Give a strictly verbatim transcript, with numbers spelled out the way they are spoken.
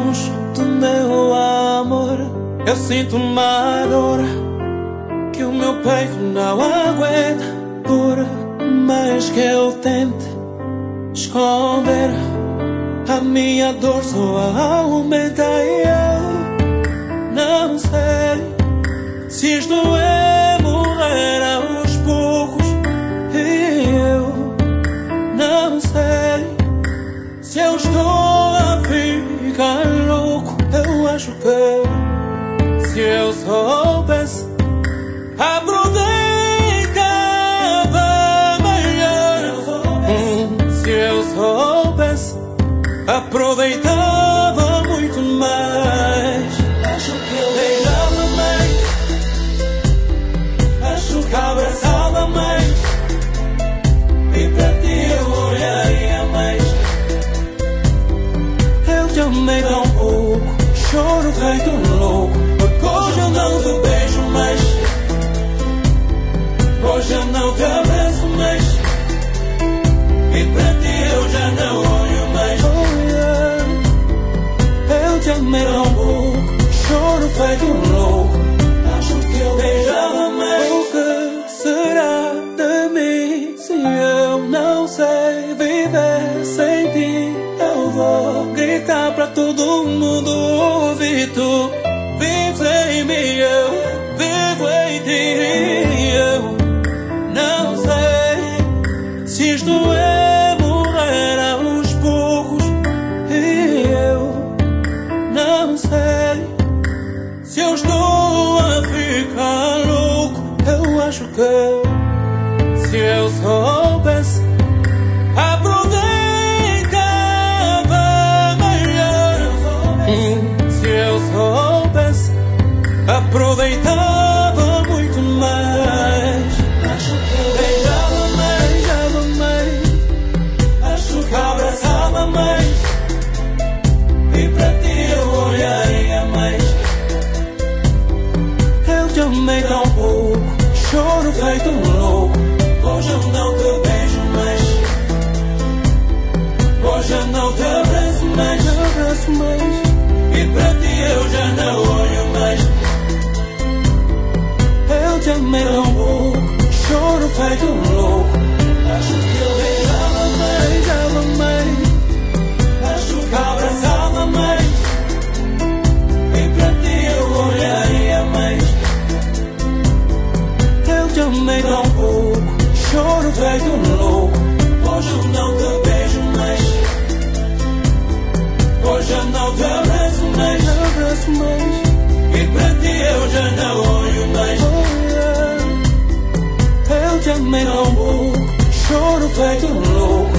longe do meu amor. Eu sinto uma dor que o meu peito não aguenta, por mais que eu tente esconder, a minha dor só aumenta. E eu não sei se isto é morrer aos poucos. E eu não sei se eu estou a ficar louco. Eu acho que se eu soubesse, aproveitava melhor. Hum, se eu soubesse, aproveitava muito mais. Acho que eu beijava mais, acho que abraçava mais, e para ti eu olharia mais. Eu te amei tão pouco, choro feito um louco, porque hoje eu não te beijo mais, hoje eu não te abraço mais, e para ti eu já não olho mais. Oh, yeah. Eu te amei tão pouco, choro feito um louco, acho que eu beijava mais. O que será de mim se eu não sei viver sem ti? Eu vou gritar pra todo mundo ouvir. Tu vives em mim, eu vivo em ti. Eu não sei se isto é morrer aos poucos. E eu não sei se eu estou a ficar louco. Eu acho que se eu soubesse, aproveitava melhor. Hum, se eu soubesse, aproveitava muito mais. Acho que eu beijava mais, beijava mais, acho que abraçava mais, e para ti eu olharia mais. Eu te amei tão pouco, choro feito um louco, hoje eu não te beijo mais, hoje eu não te abraço mais, abraço mais, e para ti eu já não olho mais. Eu te amei tão pouco, choro feito um louco, acho que eu beijava mais, beijava mais, acho que abraçava mais, e para ti eu olharia mais. Eu te amei tão pouco, choro feito um louco, hoje eu não te beijo mais, hoje eu não te abraço mais, abraço mais, e para ti eu já não olho mais. Oh, yeah. Eu te amei tão pouco, choro feito um louco,